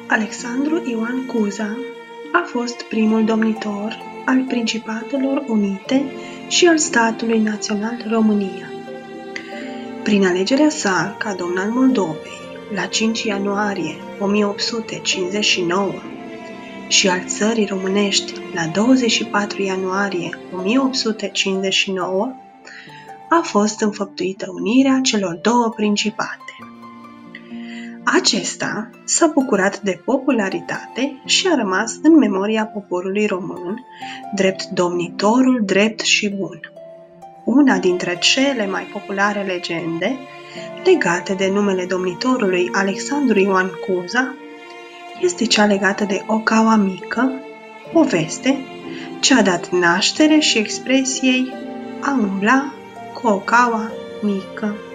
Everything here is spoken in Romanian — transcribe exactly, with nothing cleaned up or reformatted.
Alexandru Ioan Cuza a fost primul domnitor al Principatelor Unite și al statului național România. Prin alegerea sa ca domn al Moldovei la cinci ianuarie o mie opt sute cincizeci și nouă și al țării românești la douăzeci și patru ianuarie o mie opt sute cincizeci și nouă, a fost înfăptuită unirea celor două principate. Acesta s-a bucurat de popularitate și a rămas în memoria poporului român drept domnitorul drept și bun. Una dintre cele mai populare legende legate de numele domnitorului Alexandru Ioan Cuza este cea legată de Ocaua Mică, poveste ce a dat naștere și expresiei a umbla cu ocaua mică.